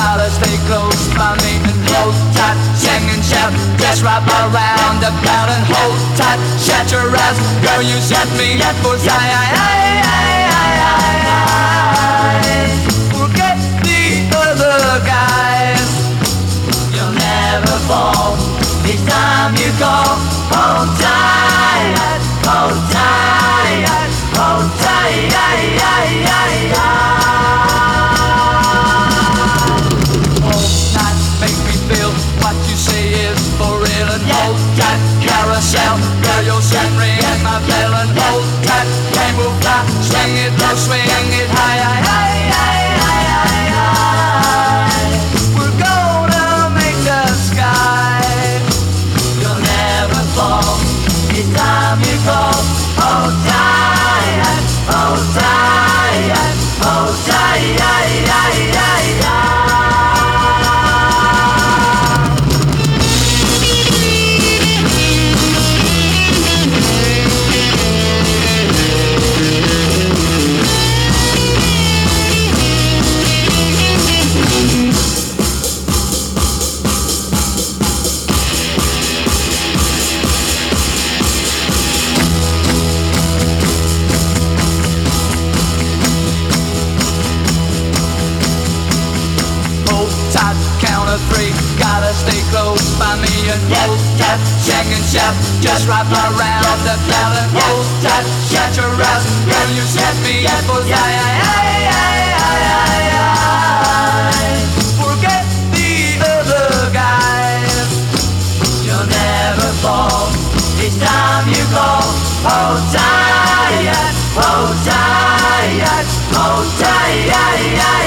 gotta stay close by me and hold tight, sing and shout, just wrap around the crowd and hold tight, shut your eyes, girl, you set me up for forget the other guys, you'll never fall, this time you call, hold tight, hold tight, hold tight, what you say is for real and hold tight, carousel, girl, you'll send ring my bell and hold tight, rainbow fly, swing it low, swing it high, we're gonna make the sky, you'll never fall, it's time you call, hold tight, hold tight, hold tight, three, gotta stay close by me and hold tight, sing and shout, just wrap around the crowd and hold tight, shut your eyes, girl, you set me up for forget the other guys, you'll never fall, it's time you call, hold tight, hold tight, hold tight,